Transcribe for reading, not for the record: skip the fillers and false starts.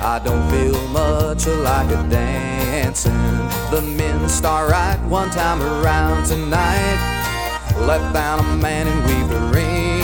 I don't feel much like a dancing. The men start right one time around tonight. Let down a man and weave the ring.